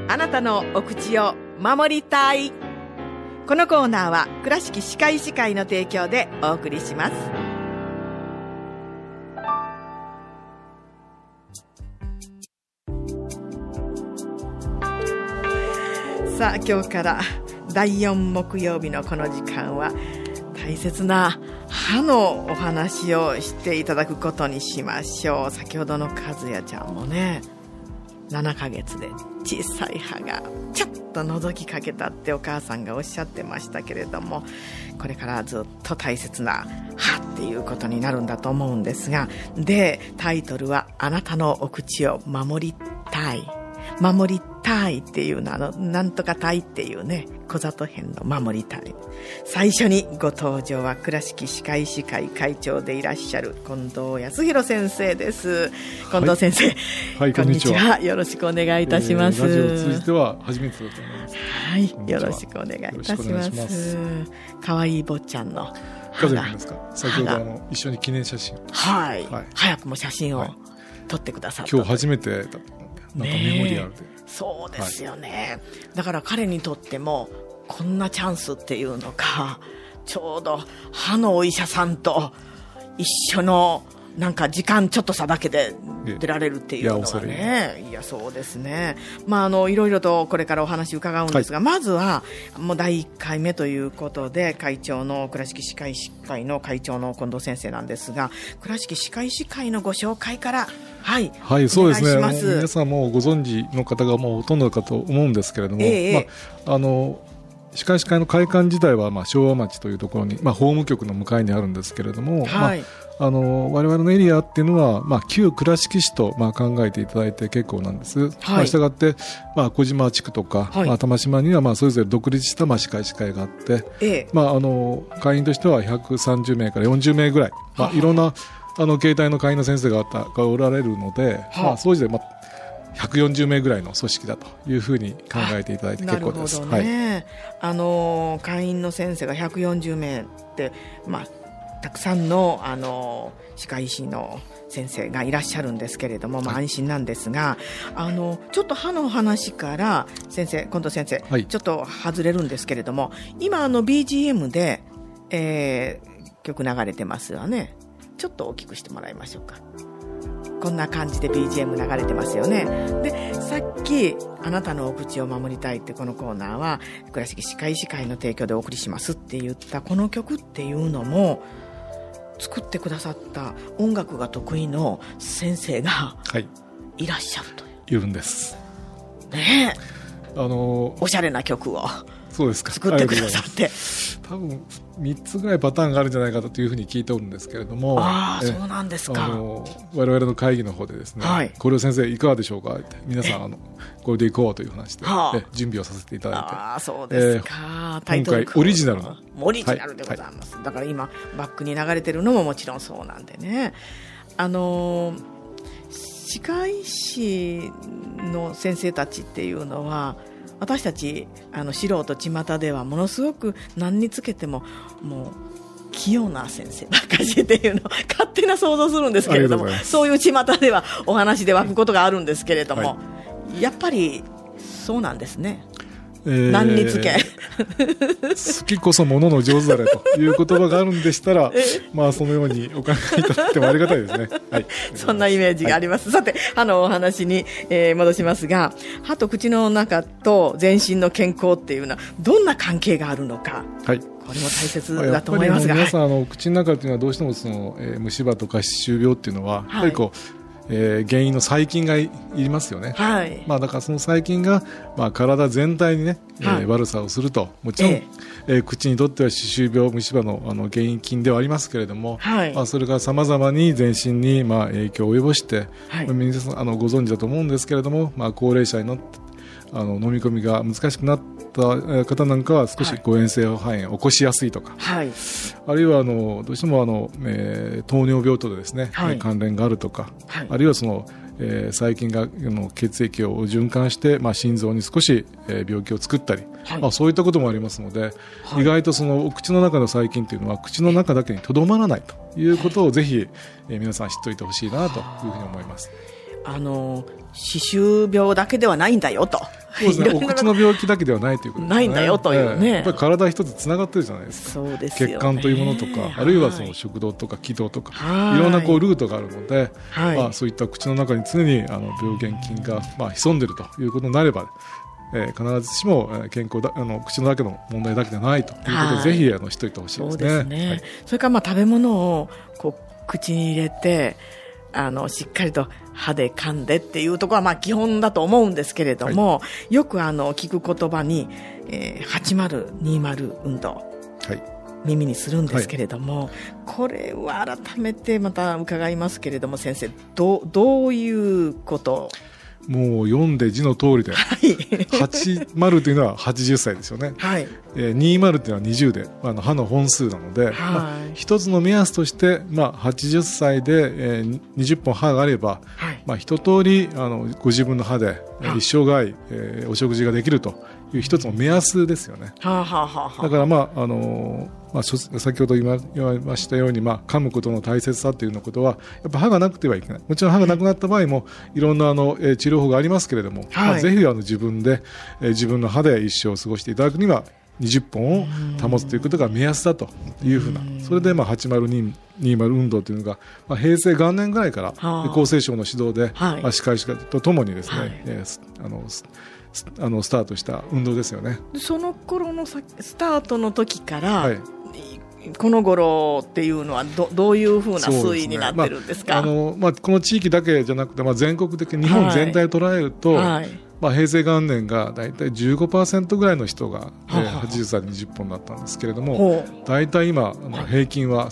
あなたのお口を守りたい。このコーナーは倉敷歯科医師会の提供でお送りします。さあ、今日から第4木曜日のこの時間は大切な歯のお話をしていただくことにしましょう。先ほどの和也ちゃんもね、7ヶ月で小さい歯がちょっと覗きかけたってお母さんがおっしゃってましたけれども、これからずっと大切な歯っていうことになるんだと思うんですが、でタイトルはあなたのお口を守りたい。守りたいっていうのはなんとかたいっていうね、小里編の守りたい。最初にご登場は倉敷歯科医師会会長でいらっしゃる近藤康弘先生です。近藤先生、 はい、 こんにちは。よろしくお願いいたします。 ラジオを通じては初めてだと思います。 はい、よろしくお願いいたします。かわいい坊ちゃんの家族ですか。先ほど一緒に記念写真を、 はい、早くも写真を撮ってくださった。 今日初めてだったなんかメモリアルで、 そうですよね、だから彼にとってもこんなチャンスっていうのか、ちょうど歯のお医者さんと一緒のなんか時間ちょっと差だけで出られるっていうのはね、いやそうですね、いろいろとこれからお話伺うんですが、まずはもう第1回目ということで、会長の倉敷歯科医師会の会長の近藤先生なんですが、倉敷歯科医師会のご紹介からはい、 はい、そうですね、皆さんもご存知の方がもうほとんどかと思うんですけれども、歯科医師会の会館自体は昭和町というところに、法務局の向かいにあるんですけれども、我々のエリアっていうのは、旧倉敷市と考えていただいて結構なんです。したがって、小島地区とか、玉島にはそれぞれ独立した歯科医師会があって、会員としては130名から40名ぐらい、いろんな形態の会員の先生がおられるので、総じて140名ぐらいの組織だというふうに考えていただいて結構です。 なるほどね、会員の先生が140名って、たくさんの、歯科医師の先生がいらっしゃるんですけれども、安心なんですが、ちょっと歯の話から近藤先生、ちょっと外れるんですけれども、今BGM で、曲流れてますわね。ちょっと大きくしてもらいましょうか。こんな感じで BGM 流れてますよね。で、さっきあなたのお口を守りたいってこのコーナーは倉敷歯科医師会の提供でお送りしますって言ったこの曲っていうのも、作ってくださった音楽が得意の先生がいらっしゃるという、 いるんですね。おしゃれな曲を作ってくださって、 多分3つぐらいパターンがあるんじゃないかというふうに聞いておるんですけれども、 そうなんですか。 我々の会議の方でですね、これを先生いかがでしょうかって、皆さんこれでいこうという話で、準備をさせていただいて、 そうですか。 今回オリジナルでございます、だから今バックに流れてるのももちろんそうなんでね、歯科医師の先生たちっていうのは、私たち素人巷ではものすごく何につけてももう器用な先生ばっかりっていうのを勝手な想像するんですけれども、そういう巷ではお話で湧くことがあるんですけれども、やっぱりそうなんですね。何につけ好きこそものの上手だれという言葉があるんでしたらそのようにお考えいただいてもありがたいですね。 そんなイメージがあります。さて、歯のお話に、戻しますが、歯と口の中と全身の健康っていうのはどんな関係があるのか、これも大切だと思いますが、 皆さん口の中というのはどうしても虫歯とか歯周病っていうのはやはり原因の細菌がいりますよね。だからその細菌が、体全体にね、悪さをすると、もちろん、口にとっては歯周病、虫歯の、原因菌ではありますけれども、それがさまざまに全身に、影響を及ぼして、皆さんご存知だと思うんですけれども、高齢者になって飲み込みが難しくなった方なんかは少し誤嚥性肺炎を起こしやすいとか、あるいはどうしても糖尿病とですね、関連があるとか、あるいは細菌が血液を循環して、心臓に少し、病気を作ったり、そういったこともありますので、意外とお口の中の細菌というのは口の中だけにとどまらないということをぜひ、皆さん知っておいてほしいなというふうに思います。 歯周病だけではないんだよと。 そうですね、お口の病気だけではないということですね。 ないんだよというね。 やっぱり体一つつながってるじゃないですか。 そうですよね。 血管というものとか、あるいはその食道とか気道とか、いろんなルートがあるので、そういった口の中に常に病原菌が潜んでいるということになれば、必ずしも健康だ口の中の問題だけではないということをぜひ知っておいてほしいですね。 そうですね。それから食べ物を口に入れてしっかりと歯で噛んでっていうところは基本だと思うんですけれども、よく聞く言葉に、8020運動、耳にするんですけれども、これは改めてまた伺いますけれども、先生どういうこともう読んで字の通りで、80というのは80歳ですよね、20というのは20で歯の本数なので、一つの目安として、80歳で、20本歯があれば、一通りご自分の歯で一生涯、お食事ができるという一つの目安ですよね。だから先ほど言いましたように、噛むことの大切さというのことはやっぱ歯がなくてはいけない。もちろん歯がなくなった場合もいろんな治療法がありますけれども、ぜひ自分で、自分の歯で一生を過ごしていただくには20本を保つということが目安だというふうな、それで8020運動というのが、平成元年ぐらいから厚生省の指導で、歯科医師とともにですね、スタートした運動ですよね。 その頃のスタートの時から、この頃っていうのはどういうふうな推移になってるんですか？ この地域だけじゃなくて、全国的に日本全体を捉えると、平成元年がだいたい 15% ぐらいの人が、80歳で20本になったんですけれども、だいたい今平均は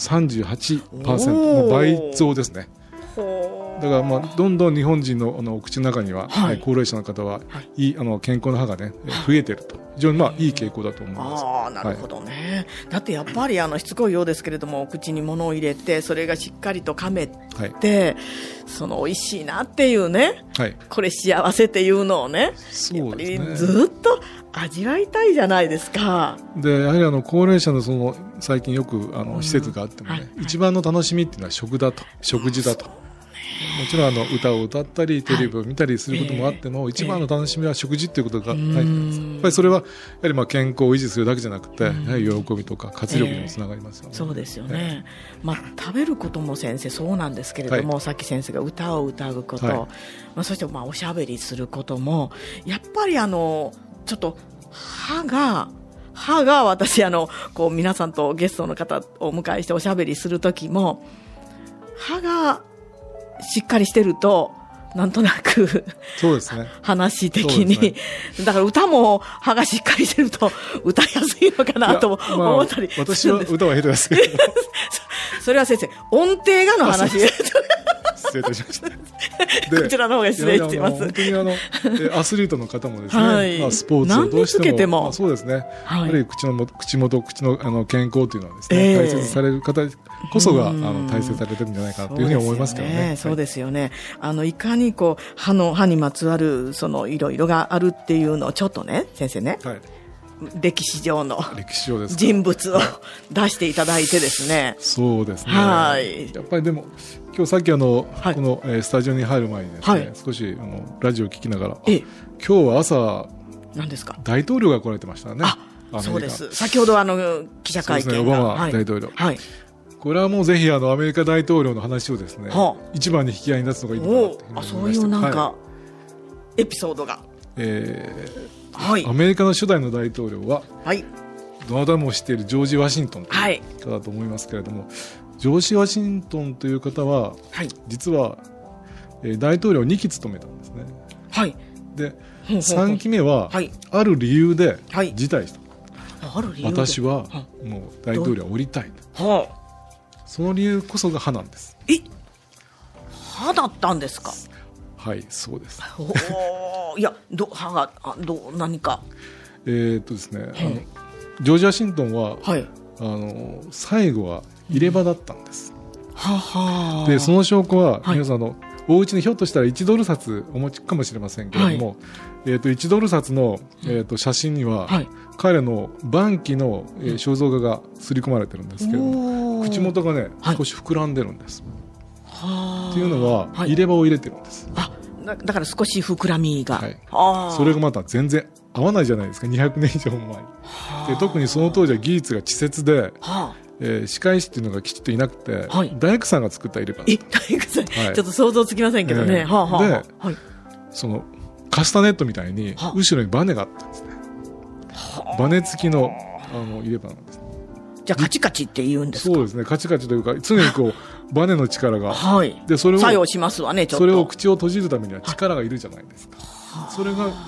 38%、もう倍増ですね。だからどんどん日本人のお口の中には、高齢者の方は、健康な歯がね増えていると、非常にいい傾向だと思います。 なるほどね。だってやっぱりしつこいようですけれども、お口に物を入れてそれがしっかりと噛めて、その美味しいなっていうね、これ幸せっていうのをね、やっぱりずっと味わいたいじゃないですか。 でやはり高齢者の最近よく施設があってもね、一番の楽しみっていうのは食事だと。もちろん歌を歌ったりテレビを見たりすることもあっても、一番の楽しみは食事ということがないと思います。やっぱりそれはやはり健康を維持するだけじゃなくて、やはり喜びとか活力にもつながりますよね。 そうですよね。食べることも先生そうなんですけれども、さっき先生が歌を歌うこと、そしておしゃべりすることもやっぱりちょっと歯が私皆さんとゲストの方をお迎えしておしゃべりするときも、歯がしっかりしてるとなんとなくそうですね、 話的に、だから歌も歯がしっかりしてると歌いやすいのかなと思ったり、 私は歌は下手ですけどそれは先生音程がの話失礼いたしましたこちらの方が失礼しています。 本当にアスリートの方もですね、スポーツをどうしてもそうですね、やはり口の健康というのはですね、大切される方こそが大切されてるんじゃないかなというふうに思いますけどね。 そうですよね。いかに歯にまつわるいろいろがあるっていうのをちょっとね、先生ね、歴史上の人物を出していただいてですね。 そうですね。やっぱりでも今日さっきこのスタジオに入る前にですね、少しラジオを聞きながら、今日は朝何ですか、 大統領が来られてましたね。 そうです。先ほど記者会見が、 オバマ大統領、これはもうぜひアメリカ大統領の話をですね、一番に引き合いに出すのがいいのかなというふうに思いました。そういうなんか、 エピソードが、 アメリカの初代の大統領は、どなたも知っているジョージ・ワシントンという方だと思いますけれども、ジョージ・ワシントンという方は、実は、大統領2期務めたんですね。で3期目は、ある理由で辞退した。私はもう大統領は降りたい、その理由こそが歯なんです。 歯だったんですか？ そうですいや歯が何かですね、ジョージ・ワシントンは、最後は入れ歯だったんです。でその証拠は、皆さんお家にひょっとしたら1ドル札お持ちかもしれませんけれども、1ドル札の、写真には、彼の晩期の、肖像画が刷り込まれてるんですけれども、口元がね、少し膨らんでるんです。っていうのは、入れ歯を入れてるんです。 だから少し膨らみが、 それがまた全然合わないじゃないですか、200年以上も前で、特にその当時は技術が稚拙で、歯科医師っていうのがきちっといなくて、大工さんが作った入れ歯。 大工さん、ちょっと想像つきませんけどね。で、 そのカスタネットみたいに後ろにバネがあったんですね。バネ付きの入れ歯なんです。 じゃあカチカチって言うんですか？ そうですね、カチカチというか常にこうバネの力が、 でそれを作用しますわね。ちょっとそれを口を閉じるためには力がいるじゃないですか。それが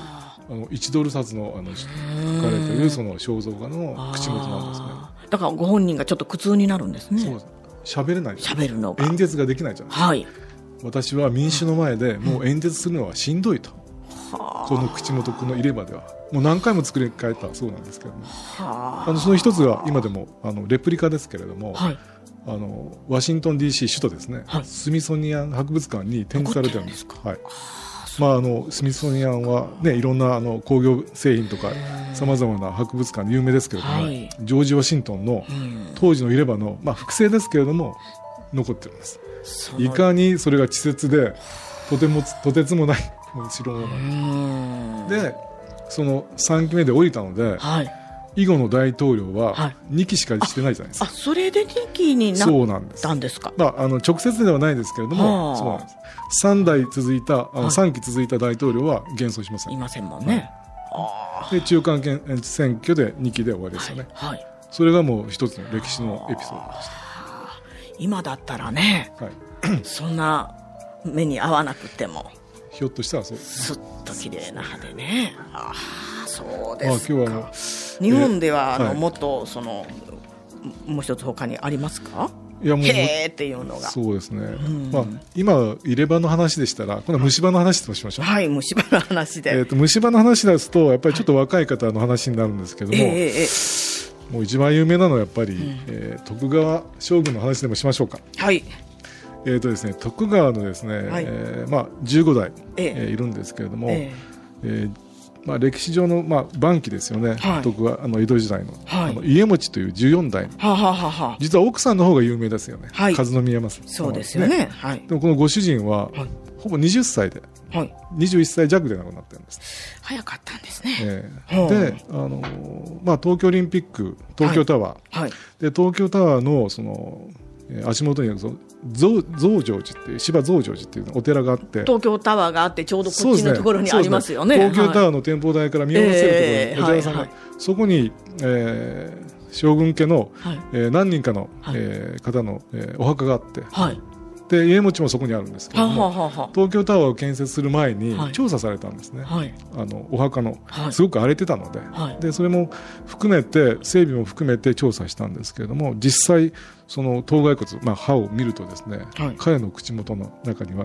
1ドル札の書かれているその肖像画の口元なんですね。 だからご本人がちょっと苦痛になるんですね。 そうです。喋れない。 喋るのが演説ができないじゃないですか。私は民主の前でもう演説するのはしんどいと。この口元、この入れ歯ではもう何回も作り変えたそうなんですけども、その一つが今でもレプリカですけれども、ワシントン DC 首都ですね、スミソニアン博物館に展示されてるんです。スミソニアンは、ね、いろんな工業製品とかさまざまな博物館で有名ですけれども、ジョージ・ワシントンの当時の入れ歯の、複製ですけれども残ってるんです。いかにそれが稚拙でとてつもない後ろので、その3期目で降りたので、以後の大統領は2期しかしてないじゃないですか。 それで2期になったんですか？ 直接ではないですけれども、そうなんです。3期続いた大統領は現存しません。 いませんもんね。 で中間選挙で2期で終わりですよね。それがもう一つの歴史のエピソードでした。 今だったらね、そんな目に合わなくてもひょっとしたらそうですね。すっと綺麗な歯でね。そうですか。 今日は日本ではもっともう一つ他にありますか？ いやもうへーっていうのが。 そうですね。今入れ歯の話でしたら、今度は虫歯の話としましょう。 虫歯の話で。 虫歯の話ですとやっぱりちょっと若い方の話になるんですけども、もう一番有名なのはやっぱり、徳川将軍の話でもしましょうか。ですね、徳川のですね、15代、いるんですけれども、歴史上の、晩期ですよね、徳川江戸時代の、家持という14代の、実は奥さんの方が有名ですよね、和宮正。 そうですよね。 でもこのご主人は、ほぼ20歳で、21歳弱で亡くなってるんです。 早かったんですね。 で、東京オリンピック東京タワー、で東京タワーのその足元に増上寺っていう芝増上寺っていうお寺があって、 東京タワーがあってちょうどこっちのところにありますよね。 東京タワーの展望台から見下ろせるところにお寺さんが、そこに、将軍家の、何人かの、方の、お墓があって、で家持もそこにあるんですけども、東京タワーを建設する前に調査されたんですね、お墓の、すごく荒れてたので、でそれも含めて整備も含めて調査したんですけれども、実際その頭蓋骨、歯を見るとですね、彼の口元の中には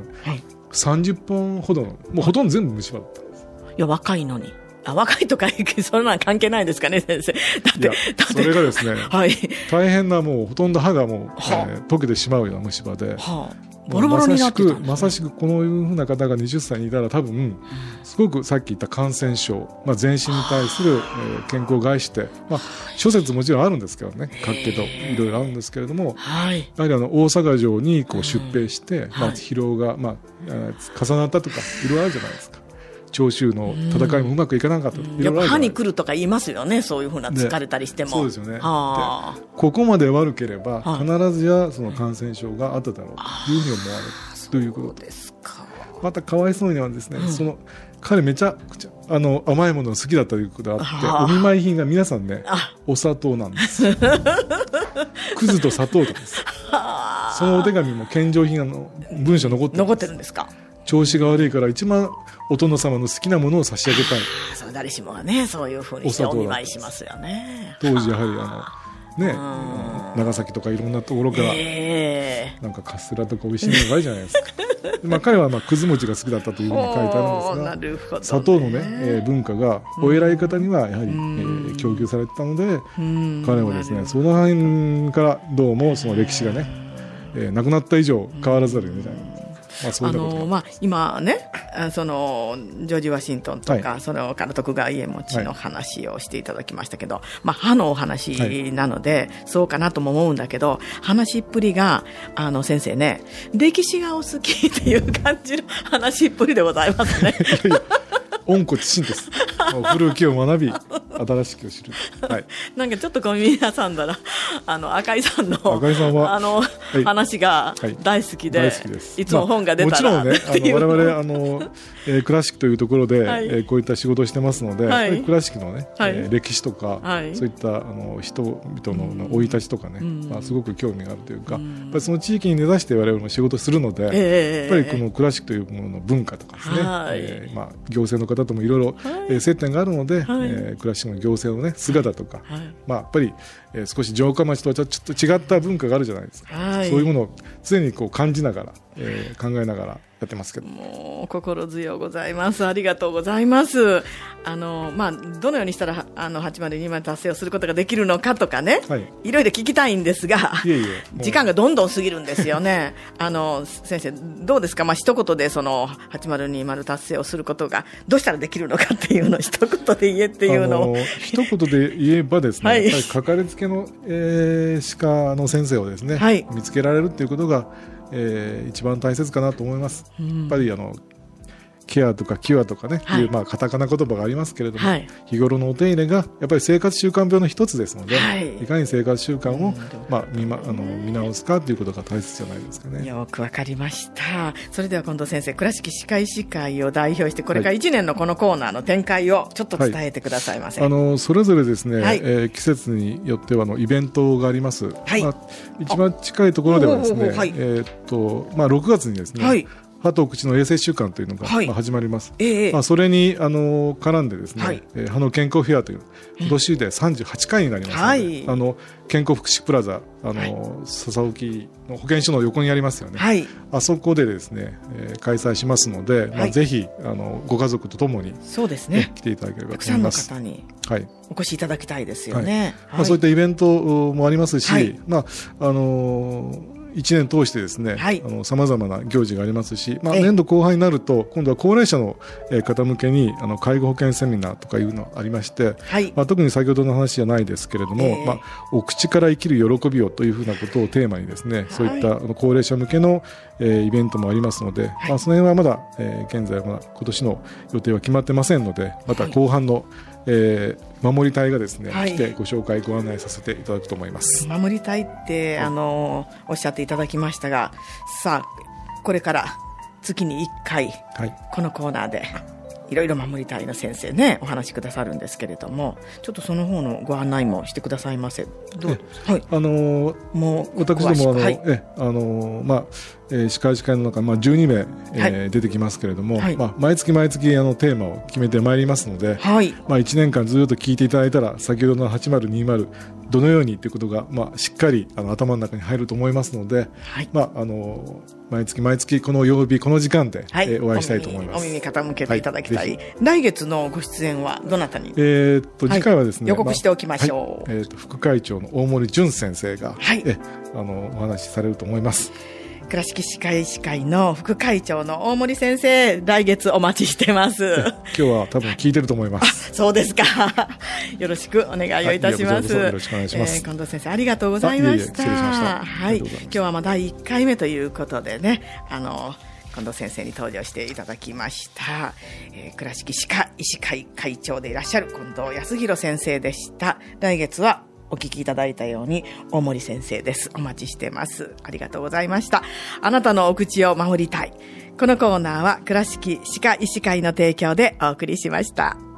30本ほどの、もうほとんど全部虫歯だったんです。 いや若いのに。若いとかそんなの関係ないですかね、先生。だってそれがですね、大変なもうほとんど歯がもう、溶けてしまうような虫歯で、 ボロボロになってたんですね。 まさしくこのいうふうな方が20歳にいたら多分すごくさっき言った感染症、全身に対する、健康を害して、諸説もちろんあるんですけどね、各家といろいろあるんですけれども、やはり大阪城にこう出兵して、疲労が、重なったとかいろいろあるじゃないですか。長州の戦いもうまくいかなかった、 やっぱ歯に来るとか言いますよね、そういうふうな疲れたりしても。 そうですよね。ここまで悪ければ必ずやその感染症があっただろうというふうに思われるということです。またかわいそうにはですね、彼めちゃくちゃ甘いものが好きだったということがあって、お見舞い品が皆さんね、お砂糖なんです。くずと砂糖とかです。そのお手紙も献上品文章残ってるんですか。調子が悪いから一番お殿様の好きなものを差し上げたい。 そう誰しもがね、そういうふうにしてお見舞いしますよね。 当時やはり長崎とかいろんなところからなんかカステラとか美味しいのがあるじゃないですか。彼はくず餅が好きだったというふうに書いてあるんですが、砂糖のね、文化がお偉い方にはやはり、供給されてたので、彼はですね、その辺からどうもその歴史がね、なくなった以上変わらざるを得ない。 そういうこと、 今ね、そのジョージ・ワシントンとか、そのから徳川家茂の話をしていただきましたけど、歯のお話なので、そうかなとも思うんだけど、話っぷりが先生ね、歴史がお好きっていう感じの話っぷりでございますね。 いや温故知新です。古きを学び新しきを知る、 なんかちょっと耳挟んだら赤井さんの話が大好きで、いつも本が出たら、 もちろんね、我々クラシックというところで、こういった仕事をしてますので、クラシックのね、歴史とか、そういった人々の生い立ちとかね、すごく興味があるというか、やっぱりその地域に根ざして我々も仕事するので、やっぱりこのクラシックというものの文化とかですね、行政の方ともいろいろ接点があるので、クラシックの行政のね姿とか、やっぱり少し城下町とはちょっと違った文化があるじゃないですか、そういうものを常にこう感じながら、考えながらやってますけど、 もう心強うございます。ありがとうございます。どのようにしたら8020達成をすることができるのかとかね、いろいろ聞きたいんですが、時間がどんどん過ぎるんですよね。先生どうですか、一言でその8020達成をすることがどうしたらできるのかっていうのを一言で言えっていうのを一言で言えばですね、やっぱりかかりつけの、歯科の先生をですね、見つけられるっていうことが一番大切かなと思います。やっぱりケアとかキュアとかね、いうカタカナ言葉がありますけれども、日頃のお手入れがやっぱり生活習慣病の一つですので、いかに生活習慣を、見直すかということが大切じゃないですかね。 よくわかりました。それでは近藤先生、倉敷歯科医師会を代表してこれから1年のこのコーナーの展開をちょっと伝えてくださいませ。 それぞれですね、季節によってはイベントがあります。一番近いところではですね、6月にですね、歯と口の衛生週間というのが始まります。それに絡んでですね、歯の健康フェアという今年で38回になりますので、健康福祉プラザ笹沖の保健所の横にありますよね、あそこでですね、開催しますので、ぜひご家族とともにそうですね、 来ていただければと思います。 たくさんの方にお越しいただきたいですよね。 そういったイベントもありますし、1年通してですね、様々な行事がありますし、年度後半になると今度は高齢者の方向けに介護保険セミナーとかいうのがありまして、特に先ほどの話じゃないですけれども、お口から生きる喜びをというふうなことをテーマにですね、そういった高齢者向けのイベントもありますので、その辺はまだ現在は今年の予定は決まってませんので、また後半の守り隊がですね、来てご紹介ご案内させていただくと思います。 守り隊っておっしゃっていただきましたが、さあこれから月に1回、このコーナーでいろいろ守り隊の先生ねお話しくださるんですけれども、ちょっとその方のご案内もしてくださいませ。 もう私ども歯科医師会の中、12名、出てきますけれども、毎月毎月テーマを決めてまいりますので、1年間ずっと聞いていただいたら先ほどの8020どのようにということが、しっかり頭の中に入ると思いますので、毎月毎月この曜日この時間で、お会いしたいと思います。 お耳傾けていただきたい。来月のご出演はどなたに？ 次回はですね、 予告しておきましょう。 副会長の大森淳先生が、お話しされると思います。 倉敷歯科医師会の副会長の大森先生、来月お待ちしてます。 今日は多分聞いてると思います。 そうですか。よろしくお願いをいたします。 よろしくお願いします。 近藤先生ありがとうございました。 失礼しました。 今日は第1回目ということでね、近藤先生に登場していただきました。倉敷歯科医師会会長でいらっしゃる近藤康弘先生でした。来月はお聞きいただいたように大森先生です。お待ちしてます。ありがとうございました。あなたのお口を守りたい。このコーナーは倉敷歯科医師会の提供でお送りしました。